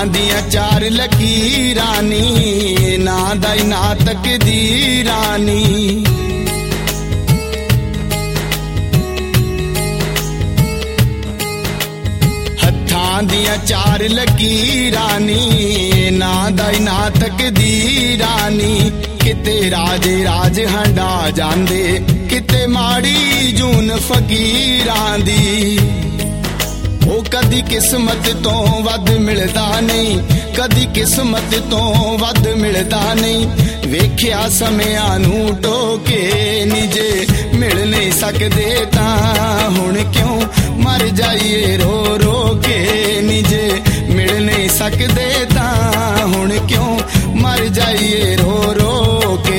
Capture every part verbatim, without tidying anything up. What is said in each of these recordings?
दियां चार लकीरां नी, ना दाई ना तकदीरां नी। हत्थां दियां चार लकीरां नी, ना दाई ना तकदीरां नी। किते राजे राज हंडा जांदे, किते माड़ी जून फकीरां दी। ओ कदी किस्मत तो वध मिलदा नहीं, कदी किस्मत तो वध मिलदा नहीं। वेख्या समयां नूं टोके नी, जे मिल नहीं सकदे तां हुण क्यों मर जाइए रो रो के नी। जे मिल नहीं सकदे तां हुण क्यों मर जाइए रो रो के।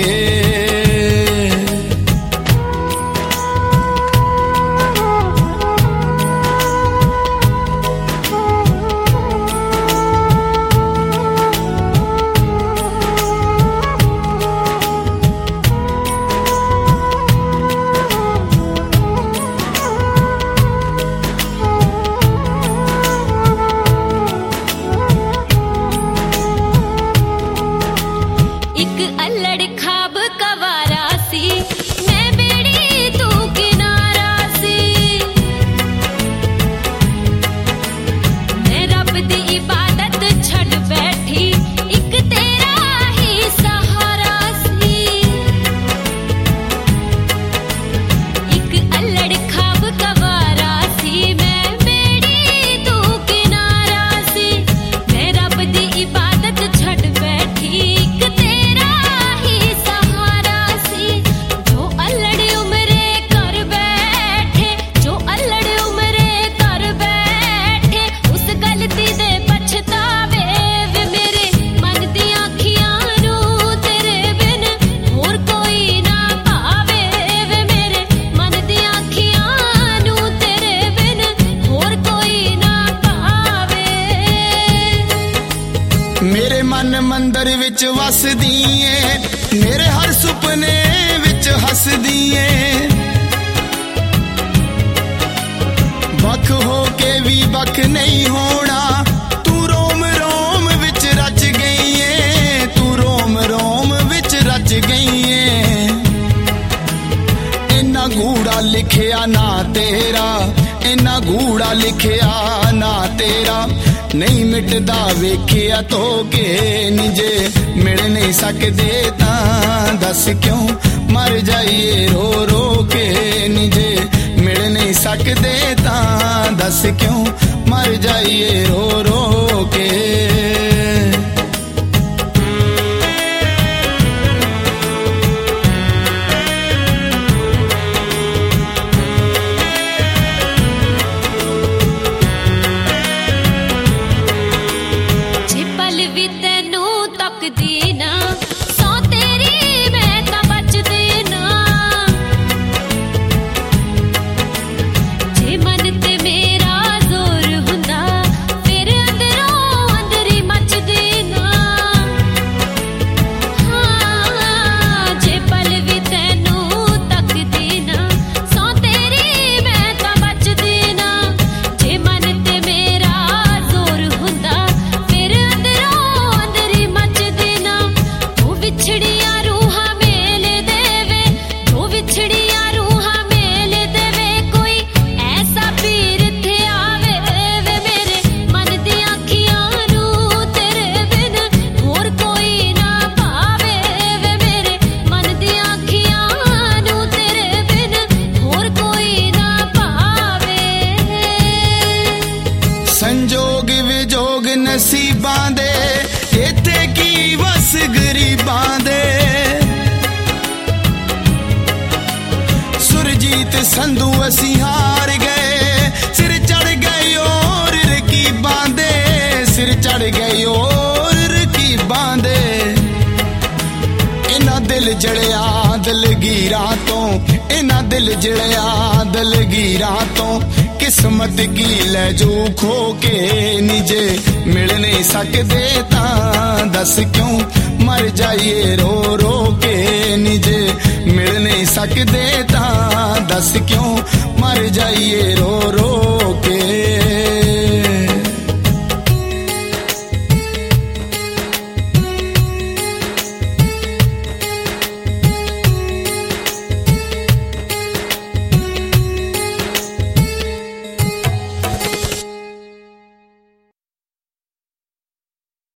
मंदिर विच वसदी ऐ, मेरे हर सुपने विच हसदी ऐ। बख हो के भी बख नहीं होना, तू रोम रोम विच रच गई ऐ, तू रोम रोम विच रच गई ऐ। इन्ना गूढ़ा लिखिया ना तेरा, इन्ना गूढ़ा लिखिया ना तेरा। नहीं मिटदा वेखिया तो के नी, जे मिल नहीं सकदे तां दस क्यों मर जाइए रो रो के नी। जे मिल नहीं सकदे तां दस क्यों मर जाइए रो रो के। नसीबां दे इत्थे की बस गरीबां दे। सुरजीत संधू असी हार गए, सिर चढ़ गए और रकीबां दे, सिर चढ़ गए और रकीबां दे। इना दिल जड़िया दलगीरां तो, इना दिल जड़िया दलगीरां तो। किस्मत की ले जू खो के निजे मिल नहीं सकदे तां दस क्यों मर जाइए रो रो के निजे मिल नहीं सकदे तां दस क्यों